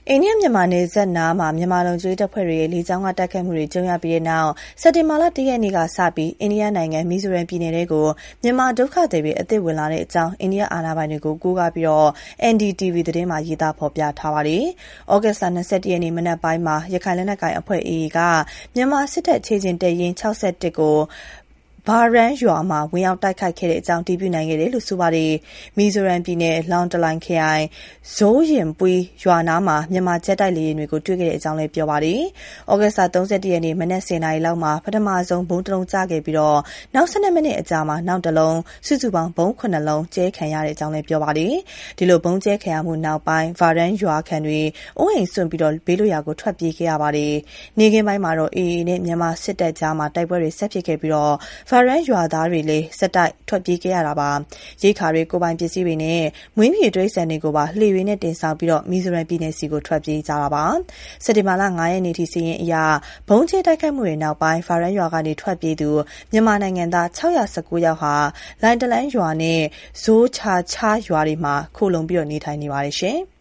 အိန္ဒိယမြန်မာနယ်စပ်နားမှာမြန်မာလုံခြုံရေးတပ်ဖွဲ့တွေရဲ့လေကြောင်းကတိုက်ခိုက်မှုတွေကြုံရပြီးတဲ့နောက်စက်တင်ဘာလ 1 ရက်နေ့ကစပြီးအိန္ဒိယနိုင်ငံမီဇိုရမ်ပြည်နယ်ထဲကိုမြန်မာဒုက္ခသည်တွေအသစ်ဝင်လာတဲ့အကြောင်းအိန္ဒိယအာဏာပိုင်တွေကိုကိုးကားပြီး NDTV သတင်းမှာရေးသားဖော်ပြထားပါတယ်။ဩဂတ်စ်လ 21 ရက်နေ့မနက်ပိုင်းမှာရခိုင်လက်နက်ကိုင်အဖွဲ့ AA ကမြန်မာစစ်တပ်ခြေကျင်တပ်ရင်း 61 ကိုဘာရန်းရွာမှာဝင်ရောက်တိုက်ခိုက်ခဲ့တဲ့အကြောင်းတည်ပြုနိုင်ခဲ့တယ်လို့ဆိုပါတယ်။မီဇိုရမ်ပြည်နယ်လောင်တလိုင်ခရိုင်ဇိုးရင်ပွီးရွာနားမှာမြန်မာဂျက်တိုက်လေယာဉ်တွေကိုတွေ့ခဲ့တဲ့အကြောင်းလည်းပြောပါတယ်။ဩဂတ်စ်လ 31 ရက်နေ့မနက် 10 နာရီလောက်မှာပထမဆုံးဘုံတစ်လုံးကျခဲ့ပြီးနောက်12မိနစ်အကြာမှာနောက်တစ်လုံးစုစုပေါင်းဘုံ9လုံးကျဲခံရတဲ့အကြောင်းလည်းပြောပါတယ်။ဒီလိုဘုံကျဲခံရမှုနောက်ပိုင်းဗာရန်းရွာခံတွေအိုးအိမ်စွန့်ပြီးဘေးလွတ်ရာကိုထွက်ပြေးခဲ့ရပါတယ်။နေ့ခင်းပိုင်းမှာတော့ AA နဲ့မြန်မာစစ်တပ်ကြားမှာတိုက်ပွဲတွေဆက်ဖြစ်ခဲ့ပြီးဗာရန်းရွာသားတွေလည်းဆက်တိုက်ထွက်ပြေးခဲ့ရတာပါ။ရိက္ခာတွေကိုယ်ပိုင်ပစ္စည်းတွေနဲ့မွေးမြူရေးတိရစ္ဆာန်တွေကိုပါလှေတွေနဲ့တင်ဆောင်ပြီးမီဇိုရမ်ပြည်နယ်စီကိုထွက်ပြေးကြတာပါ။စက်တင်ဘာလ 5 ရက်နေ့ထိစာရင်းအရဘုံကျဲတိုက်ခိုက်မှုတွေနောက်ပိုင်းဗာရန်းရွာကနေထွက်ပြေးသူမြန်မာနိုင်ငံသား619ယောက်ဟာလိုင်တလန်းရွာနဲ့ဇိုးချာချာရွာတွေမှာခိုလုံပြီးနေထိုင်နေပါတယ်ရှင်။